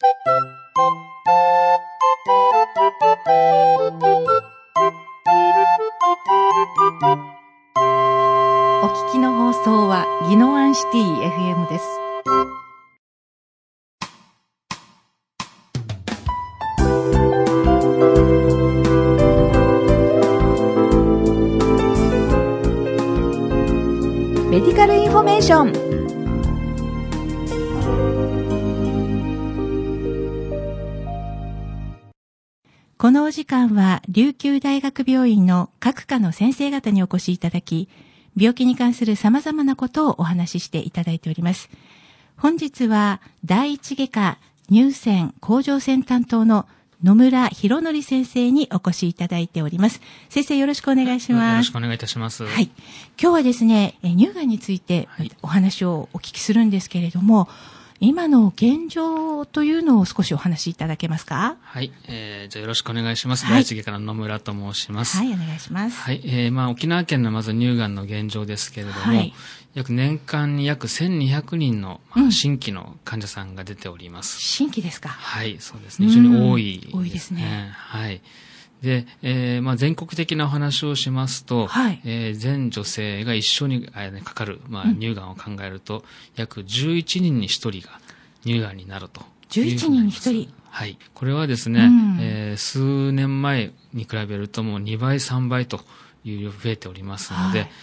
お聞きの放送は宜野湾シティ FM です。メディカルインフォメーション。このお時間は琉球大学病院の各科の先生方にお越しいただき、病気に関する様々なことをお話ししていただいております。本日は第一外科乳腺甲状腺担当の野村博則先生にお越しいただいております。先生、よろしくお願いします。 よろしくお願いいたします。 はい。今日はですね、乳がんについてお話をお聞きするんですけれども、今の現状というのを少しお話しいただけますか？ はい。じゃあよろしくお願いします。 はい、 第一外科の野村と申します。 はい、お願いします。 はい。沖縄県のまず乳がんの現状ですけれども、はい、約年間に約1200人の、新規の患者さんが出ております。 新規ですか？ はい、そうですね。非常に多いですね。 多いですね。 はい。で、全国的なお話をしますと、 はい、 全女性が一緒にかかる、乳がんを考えると、約11人に1人が乳がんになると。 11人に1人。 はい。これはですね、数年前に比べるともう2倍、3倍という増えておりますので、はい、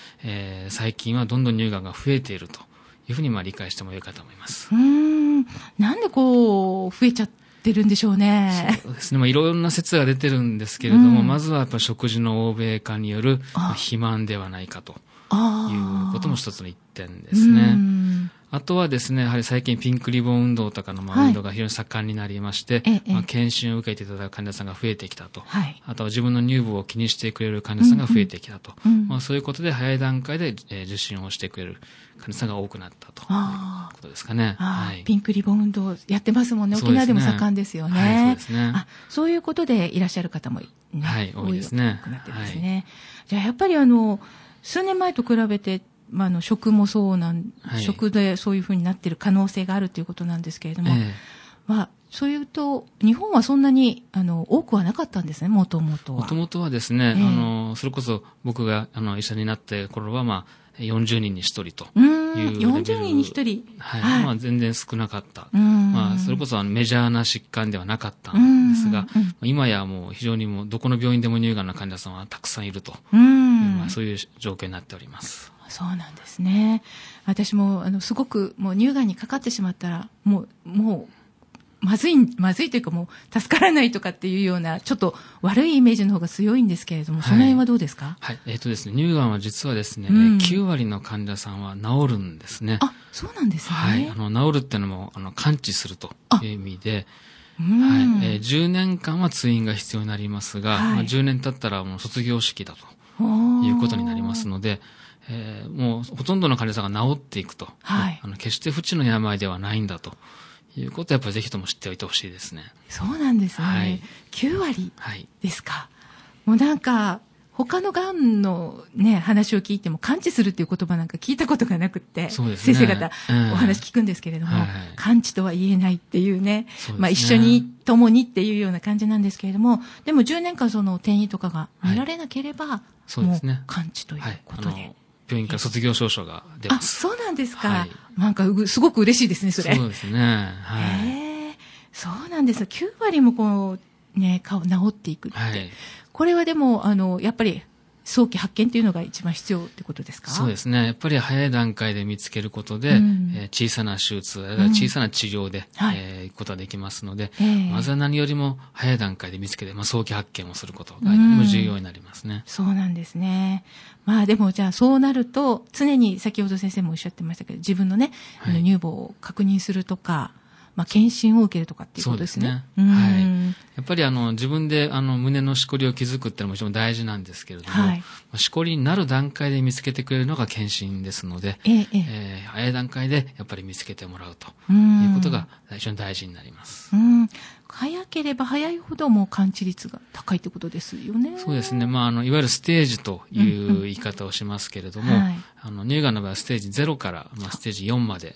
最近はどんどん乳がんが増えているというふうに理解してもよいかと思います。 なんでこう、増えちゃってるんでしょうね。 そうですね。いろんな説が出てるんですけれども、まずはやっぱり食事の欧米化による肥満ではないかということも一つの一点ですね。あとはですね、やはり最近ピンクリボン運動とかの運動が非常に盛んになりまして、検診を受けていただく患者さんが増えてきたと。あとは自分の乳房を気にしてくれる患者さんが増えてきたと。そういうことで早い段階で受診をしてくれる患者さんが多くなったということですかね。 ピンクリボン運動やってますもんね。沖縄でも盛んですよね。 はい、そうですね。 そういうことでいらっしゃる方も、 はい、多いですね。 多くなってですね。じゃあやっぱり数年前と比べて、食も食でそういうふうになっている可能性があるということなんですけれども、そういうと、日本はそんなに、多くはなかったんですね、もともとは。 もともとはですね、それこそ僕が、医者になって頃は、40人に1人というレベル。 40人に1人。 はい。全然少なかった。それこそメジャーな疾患ではなかったんですが、今やもう非常にどこの病院でも乳がんの患者さんはたくさんいると。そういう状況になっております。 そうなんですね。私も、すごく、もう乳がんにかかってしまったら、もう、まずいというかもう、助からないとかっていうような、ちょっと悪いイメージの方が強いんですけれども、その辺はどうですか？ はい。ですね、乳がんは実はですね、9割の患者さんは治るんですね。 あ、そうなんですね。 はい。治るっていうのも、完治するという意味で、10年間は通院が必要になりますが、10年経ったらもう卒業式だということになりますので、もうほとんどの患者さんが治っていくと。決して不治の病ではないんだということをやっぱりぜひとも知っておいてほしいですね。 そうなんですね。9割ですか。もうなんか、他のがんのね、話を聞いても完治するっていう言葉なんか聞いたことがなくって、先生方お話聞くんですけれども、完治とは言えないっていうね、一緒に共にっていうような感じなんですけれども、でも10年間その転移とかが見られなければ、もう完治ということで。 病院から卒業証書が出ます。 そうなんですか。なんかすごく嬉しいですね、それ。 そうですね。 そうなんです。9割もこう、ね、治っていくって。これはでも、やっぱり、早期発見っていうのが一番必要ってことですか？ そうですね。やっぱり早い段階で見つけることで、小さな手術、小さな治療で、行くことができますので、まずは何よりも早い段階で見つけて、早期発見をすることが重要になりますね。 そうなんですね。でもじゃあそうなると、常に先ほど先生もおっしゃってましたけど、自分のね、乳房を確認するとか、検診を受けるとかっていうことですね。 そうですね。やっぱり自分で胸のしこりを気づくっていうのももちろん大事なんですけれども、しこりになる段階で見つけてくれるのが検診ですので、早い段階でやっぱり見つけてもらうということが非常に大事になります。 早ければ早いほどもう完治率が高いってことですよね。 そうですね。いわゆるステージという言い方をしますけれども、乳がんの場合はステージ0からステージ4まで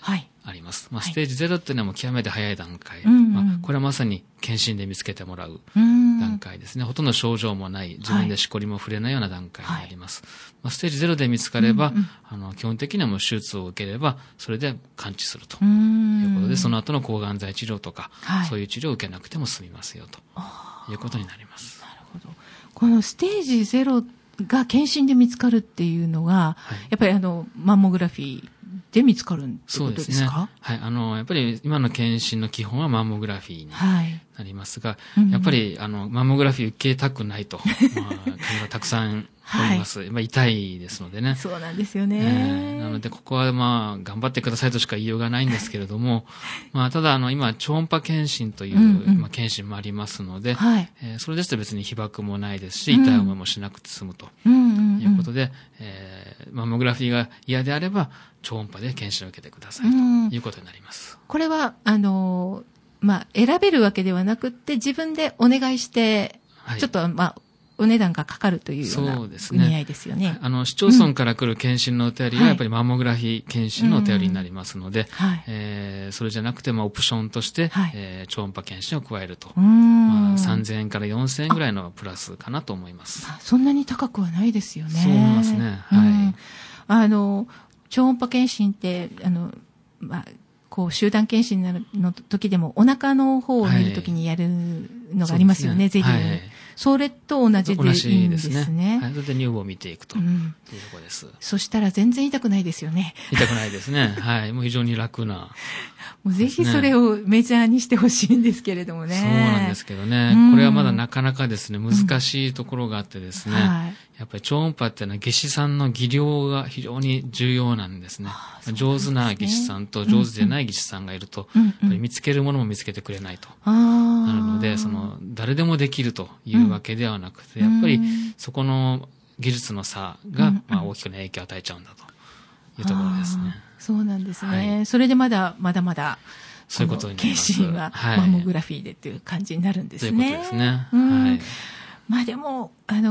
あります。ステージ0っていうのはもう極めて早い段階。これはまさに検診で見つけてもらう段階ですね。ほとんど症状もない、自分でしこりも触れないような段階になります。ステージ0で見つかれば、基本的にはもう手術を受ければ、それで完治するということで、その後の抗がん剤治療とか、そういう治療を受けなくても済みますよということになります。 なるほど。このステージ0が検診で見つかるっていうのは、やっぱりマンモグラフィーで見つかるってことですか？そうですね。 はい。やっぱり今の検診の基本はマンモグラフィーになりますが、やっぱりマンモグラフィー受けたくないと、患者がたくさんおります。痛いですのでね。 そうなんですよね。 なので、ここは頑張ってくださいとしか言いようがないんですけれども、ただ今、超音波検診という、検診もありますので、それですと別に被曝もないですし、痛い思いもしなくて済むということで、マンモグラフィーが嫌であれば、超音波で検診を受けてくださいということになります。 これは、選べるわけではなくって、自分でお願いして、ちょっと、お値段がかかるというような意味合いですよね。 市町村から来る検診のお便りはやっぱりマンモグラフィー検診のお便りになりますので、それじゃなくてオプションとして、超音波検診を加えると、3000円から4000円ぐらいのプラスかなと思います。 そんなに高くはないですよね。 そう思いますね。はい。 超音波検診って集団検診の時でもお腹の方を見る時にやるのがありますよね、ゼリー。それと同じでいいんですね。 それで乳房を見ていくというところです。 そしたら全然痛くないですよね。 痛くないですね。はい。もう非常に楽な。 もうぜひそれをメジャーにしてほしいんですけれどもね。 そうなんですけどね。これはまだなかなかですね、難しいところがあってですね。やっぱり超音波っていうのは技師さんの技量が非常に重要なんですね。上手な技師さんと上手でない技師さんがいると、やっぱり見つけるものも見つけてくれないと。なるので、誰でもできるというわけではなくて、やっぱりそこの技術の差が、大きく影響を与えちゃうんだというところですね。 そうなんですね。それでまだまだ、 そういうことになります。 検診はマンモグラフィーでっていう感じになるんですね。 そういうことですね。はい。 でも、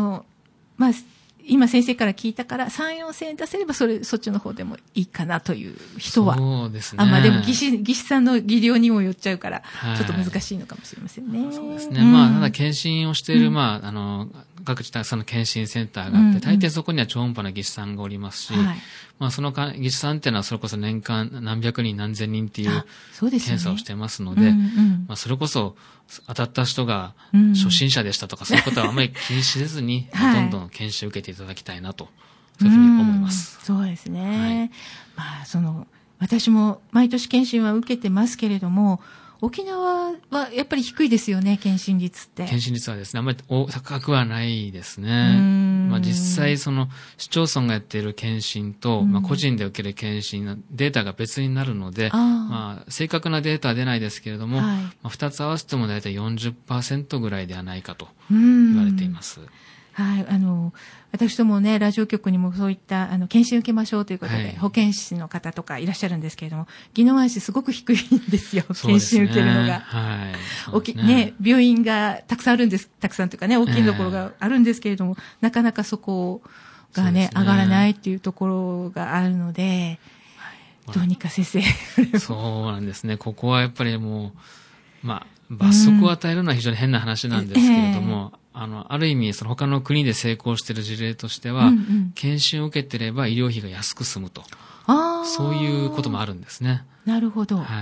今先生から聞いたから3、4000円出せればそっちの方でもいいかなという人は。 そうですね。 でも技師さんの技量にもよっちゃうから、ちょっと難しいのかもしれませんね。 そうですね。ただ検診をしている、各自その検診センターがあって、大抵そこには超音波の技師さんがおりますし、その技師さんっていうのはそれこそ年間何百人何千人っていう検査をしてますので、それこそ当たった人が初心者でしたとか、そういうことはあまり気にせずに、どんどん検診を受けていただきたいなと、そういうふうに思います。 そうですね。私も毎年検診は受けてますけれども、沖縄はやっぱり低いですよね、検診率って。 検診率はですね、あんまり高くはないですね。実際市町村がやっている検診と、個人で受ける検診のデータが別になるので、正確なデータは出ないですけれども、2つ合わせても大体 40% ぐらいではないかと言われています。 はい、私どもね、ラジオ局にもそういった、検診受けましょうということで、保健師の方とかいらっしゃるんですけれども、宜野湾市すごく低いんですよ、検診受けるのが。病院がたくさんあるんです、たくさんというかね、大きいところがあるんですけれども、なかなかそこがね、上がらないっていうところがあるので、どうにか先生。 そうなんですね。ここはやっぱりもう、罰則を与えるのは非常に変な話なんですけれども、ある意味、他の国で成功している事例としては、検診を受けてれば医療費が安く済むと。そういうこともあるんですね。 なるほど。 はい。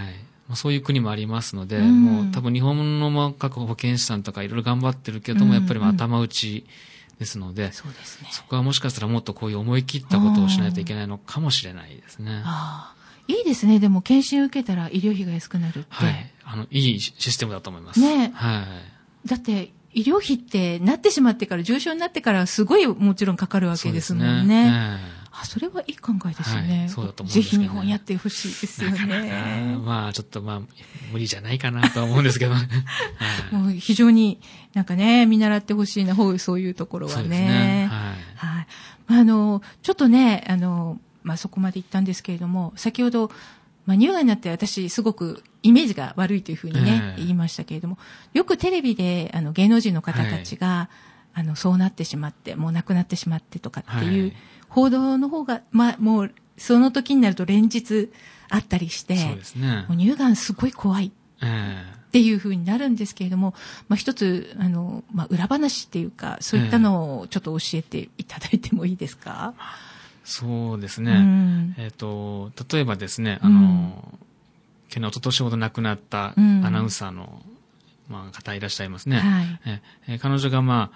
そういう国もありますので、もう多分日本の各保健師さんとかいろいろ頑張ってるけども、やっぱり頭打ちですので、そこはもしかしたらもっとこういう思い切ったことをしないといけないのかもしれないですね。 いいですね。でも検診受けたら医療費が安くなるって。 はい。いいシステムだと思います。 ね。 はい。 だって、医療費ってなってしまってから、重症になってからすごいもちろんかかるわけですもんね。それはいい考えですよね。 そうだと思うんですぜひ日本やってほしいですよね。 ちょっと無理じゃないかなとは思うんですけどね。 もう非常になんかね、見習ってほしいな、そういうところはね。そうですね。はい。ちょっとね、そこまで言ったんですけれども、先ほど、乳がんになって私すごくイメージが悪いというふうにね、言いましたけれども、よくテレビで芸能人の方たちが、そうなってしまって、もう亡くなってしまってとかっていう報道の方が、もうその時になると連日あったりして、 そうですね。 もう乳がんすごい怖い。っていう風になるんですけれども、一つ、裏話っていうか、そういったのをちょっと教えていただいてもいいですか？ そうですね。例えばですね、去年、一昨年ほど亡くなったアナウンサーの、方いらっしゃいますね。はい。彼女が、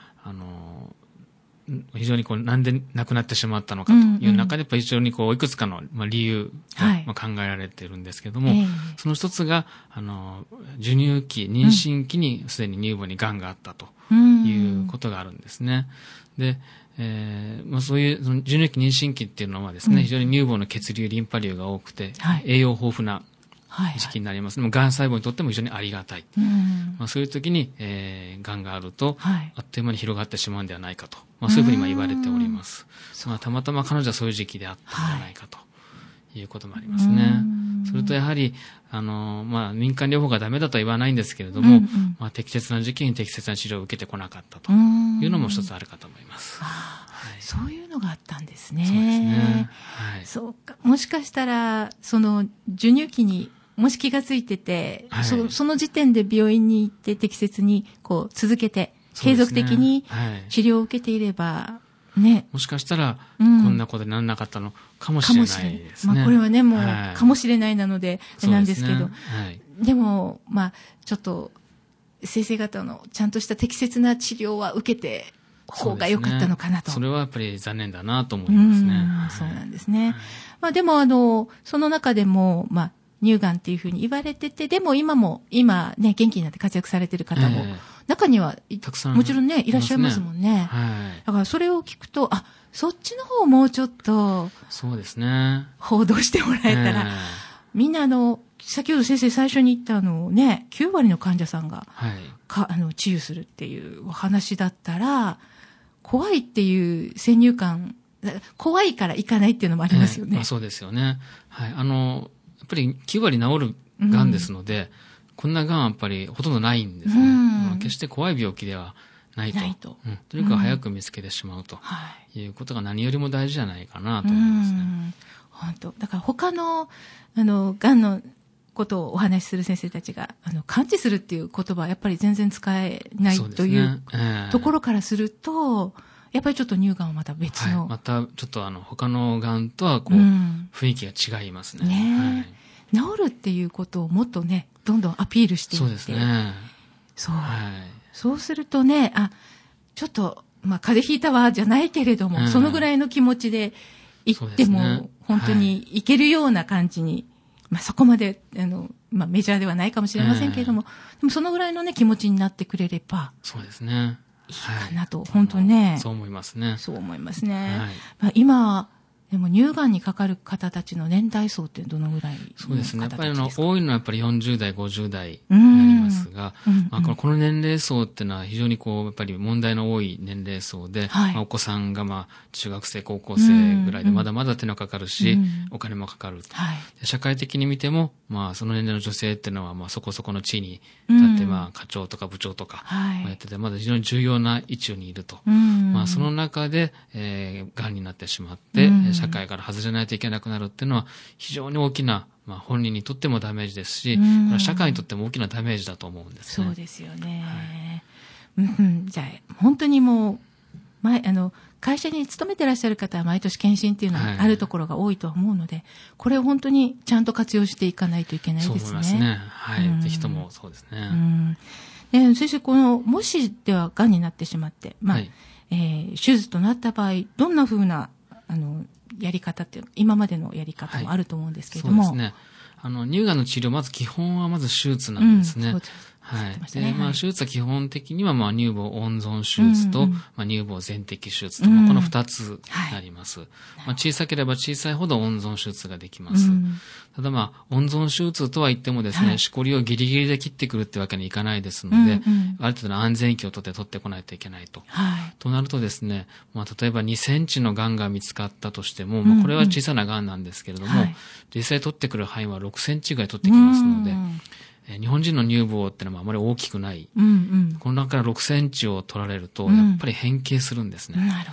非常になんで亡くなってしまったのかという中で、やっぱり非常にいくつかの理由が考えられているんですけれども、その一つが、授乳期、妊娠期にすでに乳房に癌があったということがあるんですね。で、そういう、授乳期、妊娠期っていうのはですね、非常に乳房の血流、リンパ流が多くて、栄養豊富な時期になります。癌細胞にとっても非常にありがたい。そういう時に、癌があると、あっという間に広がってしまうんではないかと。そういうふうに言われております。たまたま彼女はそういう時期であったんじゃないかということもありますね。それとやはり、民間療法がダメだとは言わないんですけれども、適切な時期に適切な治療を受けてこなかったというのも一つあるかと思います。 そういうのがあったんですね。 そうですね。 そうか。もしかしたら、授乳期にもし気がついてて、その時点で病院に行って適切に続けて、継続的に治療を受けていれば、ね。 もしかしたら、こんなことにならなかったのかもしれないですね。 これはね、もう、かもしれないなので、なんですけど。でも、ちょっと、先生方のちゃんとした適切な治療は受けて、方が良かったのかなと。 それはやっぱり残念だなと思いますね。 そうなんですね。でも、その中でも、乳がんっていうふうに言われてて、でも今ね、元気になって活躍されてる方も、中には、たくさんもちろんね、いらっしゃいますもんね。だからそれを聞くと、そっちの方をもうちょっと、 そうですね。 報道してもらえたら、みんな先ほど先生最初に言ったね、9割の患者さんが、治癒するっていうお話だったら、怖いっていう先入観、怖いから行かないっていうのもありますよね。 そうですよね。やっぱり9割治る癌ですので、こんな癌はやっぱりほとんどないんですね。決して怖い病気ではないと。とにかく早く見つけてしまうということが何よりも大事じゃないかなと思いますね。 本当。だから他の、癌のことをお話しする先生たちが、完治するっていう言葉はやっぱり全然使えないというところからすると、やっぱりちょっと乳がんはまた別の。 またちょっと他のがんとは雰囲気が違いますね。 治るっていうことをもっとね、どんどんアピールしていって。 そうですね。 そうするとね、ちょっと、風邪ひいたわじゃないけれども、そのぐらいの気持ちで行っても、本当に行けるような感じに、そこまで、メジャーではないかもしれませんけれども、でもそのぐらいのね、気持ちになってくれれば。 そうですね。 いいかなと、本当ね。 そう思いますね。 そう思いますね。今、でも乳がんにかかる方たちの年代層ってどのぐらい？ そうですね。やっぱり多いのはやっぱり40代、50代になりますが、この年齢層っていうのは非常にやっぱり問題の多い年齢層で、お子さんが中学生、高校生ぐらいでまだまだ手のかかるし、お金もかかると。社会的に見ても、その年齢の女性っていうのはそこそこの地位に立って、課長とか部長とかやってて、まだ非常に重要な位置にいると。その中で、癌になってしまって、社会から外れないといけなくなるっていうのは非常に大きな、本人にとってもダメージですし、社会にとっても大きなダメージだと思うんですね。 そうですよね。じゃあ、本当にもう、会社に勤めてらっしゃる方は毎年検診っていうのがあるところが多いと思うので、これを本当にちゃんと活用していかないといけないですね。 そう思いますね。ぜひともそうですね。 先生、もしでは癌になってしまって、手術となった場合、どんな風な、やり方っていう、今までのやり方もあると思うんですけれども。 そうですね。乳がんの治療、まず基本はまず手術なんですね。手術は基本的には、乳房温存手術と、乳房全摘手術と、この2つになります。小さければ小さいほど温存手術ができます。ただ温存手術とは言ってもですね、しこりをギリギリで切ってくるってわけにいかないですので、ある程度の安全期を取ってこないといけないと。となるとですね、例えば2センチの癌が見つかったとしても、これは小さな癌なんですけれども、実際取ってくる範囲は6センチぐらい取ってきますので、日本人の乳房ってのはあまり大きくない。この中から6センチを取られると、やっぱり変形するんですね。 なるほど。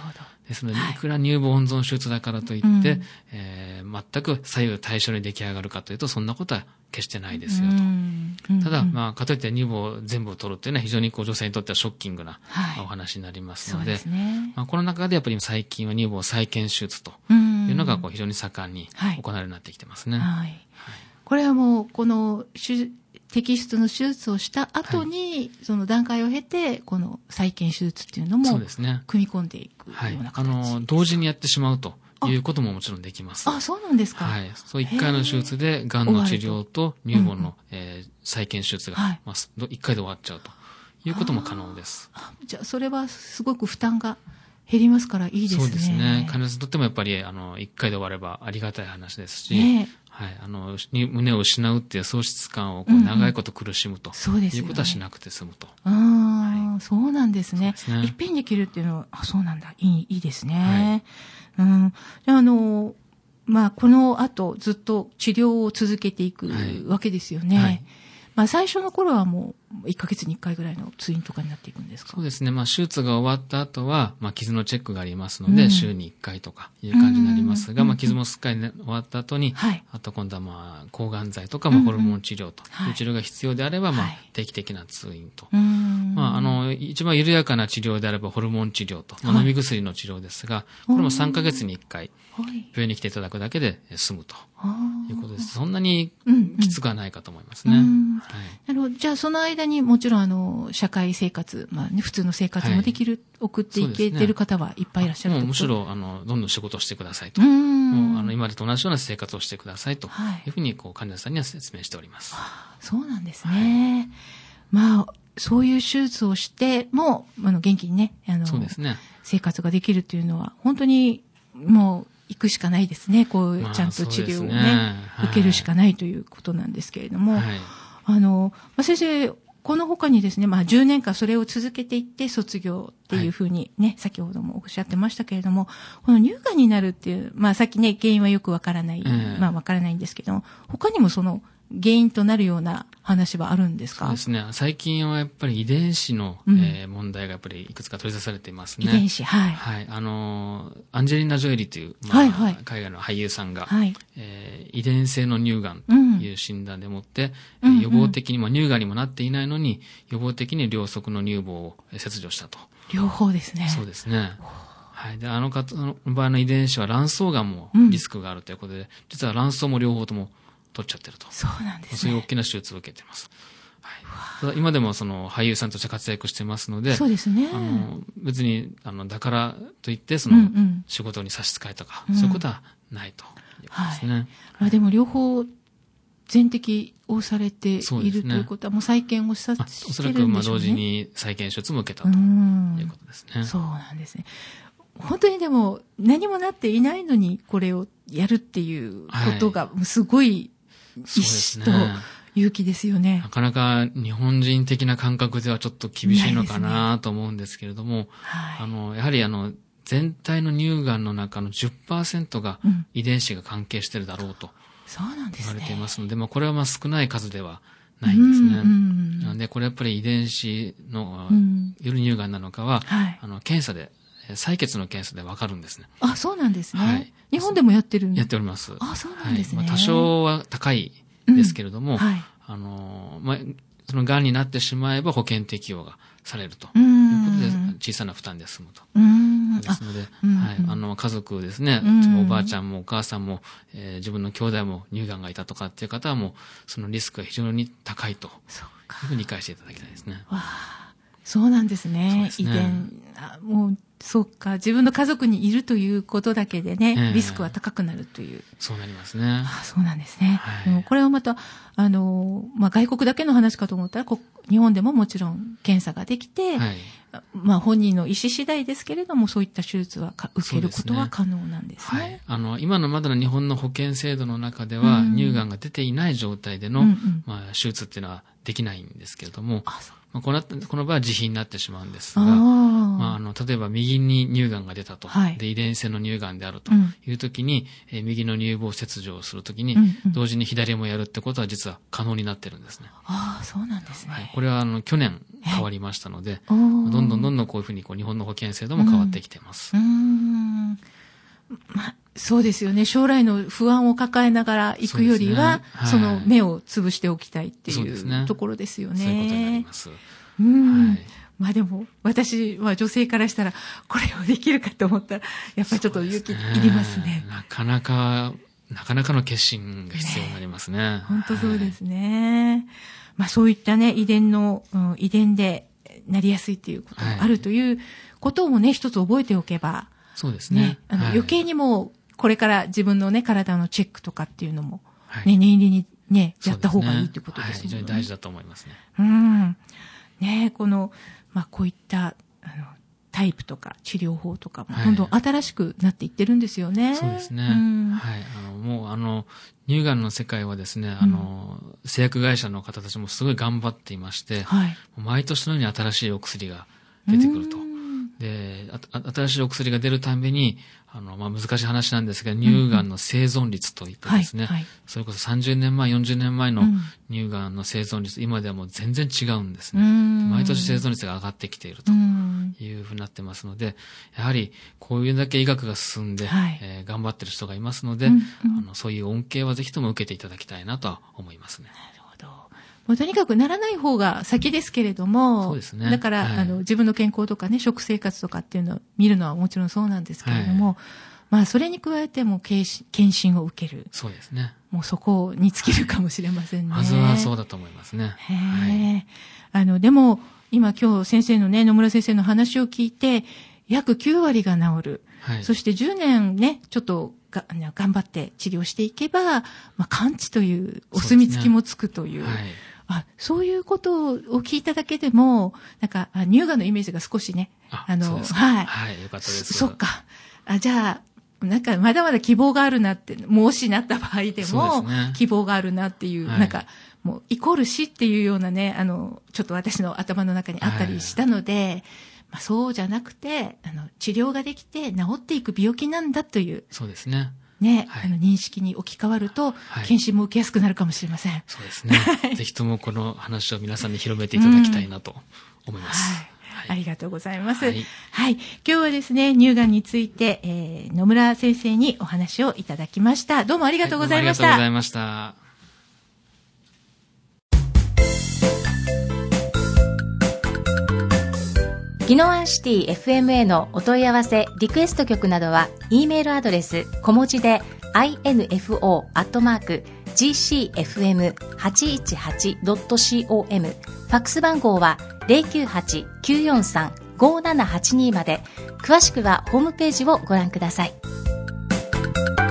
ですので、いくら乳房温存手術だからといって、全く左右対称に出来上がるかというと、そんなことは決してないですよと。ただ、かといって乳房を全部取るっていうのは非常に女性にとってはショッキングなお話になりますので、この中でやっぱり最近は乳房再建手術というのが非常に盛んに行われるようになってきてますね。 これはもう、この摘出の手術をした後に、その段階を経て、この再建手術っていうのも、組み込んでいくような形。 同時にやってしまうということももちろんできます。 そうなんですか。 そう一回の手術で、癌の治療と乳房の再建手術が、一回で終わっちゃうということも可能です。 じゃあ、それはすごく負担が減りますからいいですね。 そうですね。患者さんにとってもやっぱり、一回で終わればありがたい話ですし、胸を失うっていう喪失感を長いこと苦しむということはしなくて済むと。 そうなんですね。いっぺんにできるっていうのは、そうなんだ。いいですね。じゃあ、この後ずっと治療を続けていくわけですよね。最初の頃はもう1ヶ月に1回ぐらいの通院とかになっていくんですか？ そうですね。手術が終わった後は、傷のチェックがありますので、週に1回とかいう感じになりますが、傷もすっかり終わった後に、あと今度は抗がん剤とか、ホルモン治療という治療が必要であれば、定期的な通院と。一番緩やかな治療であればホルモン治療と、飲み薬の治療ですが、これも3ヶ月に1回、病院に来ていただくだけで済むということです。そんなにきつくはないかと思いますね。 なるほど。じゃあその間にもちろん社会生活、普通の生活もできる、送っていけてる方はいっぱいいらっしゃると。 むしろどんどん仕事をしてくださいと。今までと同じような生活をしてくださいというふうに患者さんには説明しております。 そうなんですね。そういう手術をしても元気にね、生活ができるっていうのは本当にもう行くしかないですね。ちゃんと治療をね、受けるしかないということなんですけれども、先生、この他にですね、10年間それを続けていって卒業っていうふうにね、先ほどもおっしゃってましたけれども、この乳がんになるっていう、さっきね、原因はよくわからない、わからないんですけども、他にもその原因となるような話はあるんですか？ そうですね。最近はやっぱり遺伝子の、問題がやっぱりいくつか取り出されていますね。 遺伝子、アンジェリーナ・ジョエリという、海外の俳優さんが、遺伝性の乳がんという診断でもって、予防的に、乳がんにもなっていないのに、予防的に両側の乳房を切除したと。 両方ですね。 そうですね。で、方の場合の遺伝子は卵巣がんもリスクがあるということで、実は卵巣も両方とも取っちゃってると。 そうなんですね。 そういう大きな手術を受けています。ただ今でも俳優さんとして活躍してますので、 そうですね。 別に、だからといって、仕事に差し支えとか、そういうことはないということですね。 でも両方、全摘をされているということは、もう再建をしてるんでしょうね。 おそらく、同時に再建手術も受けたということですね。 そうなんですね。本当にでも、何もなっていないのに、これをやるっていうことが、すごい、意志と勇気ですよね。 なかなか日本人的な感覚ではちょっと厳しいのかなと思うんですけれども、やはり全体の乳がんの中の 10% が遺伝子が関係しているだろうと言われていますので、これは少ない数ではないんですね。なので、これやっぱり遺伝子のよる乳がんなのかは、検査で、採血の検査でわかるんですね。 そうなんですね。日本でもやってるんですか？ やっております。 そうなんですね。 多少は高いですけれども、その癌になってしまえば保険適用がされるということで、小さな負担で済むと。ですので、家族ですね、おばあちゃんもお母さんも、自分の兄弟も乳がんがいたとかっていう方はもう、そのリスクが非常に高いというふうに理解していただきたいですね。 そうなんですね。遺伝、もう、そうか。自分の家族にいるということだけでね、リスクは高くなるという。 そうなりますね。 そうなんですね。これはまた、外国だけの話かと思ったら、日本でももちろん検査ができて、本人の意思次第ですけれども、そういった手術は受けることは可能なんですね。 今のまだの日本の保険制度の中では、乳がんが出ていない状態での、手術っていうのはできないんですけれども、この場合は自費になってしまうんですが、例えば右に乳がんが出たと、で遺伝性の乳がんであるというときに、右の乳房切除をするときに、同時に左もやるってことは実は可能になってるんですね。 そうなんですね。 これは去年、 変わりましたので、どんどんこういうふうに日本の保険制度も変わってきています。 そうですよね。将来の不安を抱えながら行くよりは、その目を潰しておきたいっていうところですよね。 そういうことになります。 でも、私は女性からしたら、これをできるかと思ったら、やっぱりちょっと勇気いりますね。 なかなかの決心が必要になりますね。 本当そうですね。そういったね、遺伝でなりやすいっていうことがあるということをね、一つ覚えておけば、 そうですね。 余計にも、これから自分のね、体のチェックとかっていうのも、ね、念入りにね、やった方がいいってことですね。 非常に大事だと思いますね。 ね、こういったタイプとか治療法とかもどんどん新しくなっていってるんですよね。 そうですね。もう乳がんの世界はですね、製薬会社の方たちもすごい頑張っていまして、毎年のように新しいお薬が出てくると。で、新しいお薬が出るたんびに、難しい話なんですが、乳がんの生存率といってですね、それこそ30年前、40年前の乳がんの生存率、今ではもう全然違うんですね。毎年生存率が上がってきているというふうになってますので、やはりこういうだけ医学が進んで、頑張ってる人がいますので、そういう恩恵はぜひとも受けていただきたいなとは思いますね。 もうとにかくならない方が先ですけれども、 そうですね。 だから、自分の健康とかね、食生活とかっていうのを見るのはもちろんそうなんですけれども、それに加えても検診を受ける。 そうですね。 もうそこに尽きるかもしれませんね。 まずはそうだと思いますね。 でも、今日先生のね、野村先生の話を聞いて、約9割が治る。そして10年ね、ちょっと頑張って治療していけば、完治というお墨付きもつくという。そういうことを聞いただけでも、乳がんのイメージが少しね、 そうですか。よかったです。 そっか。じゃあ、まだまだ希望があるなって、もしなった場合でも、希望があるなっていう、もう、イコール死っていうようなね、ちょっと私の頭の中にあったりしたので、そうじゃなくて、治療ができて治っていく病気なんだという。 そうですね。 認識に置き換わると、検診も受けやすくなるかもしれません。 そうですね。ぜひともこの話を皆さんに広めていただきたいなと思います。 ありがとうございます。今日はですね、乳がんについて、野村先生にお話をいただきました。どうもありがとうございました。 ありがとうございました。 宜野湾シティ FM へのお問い合わせリクエスト曲などは E メールアドレス小文字で info@gcfm818.com ファックス番号は 098-943-5782 まで。詳しくはホームページをご覧ください。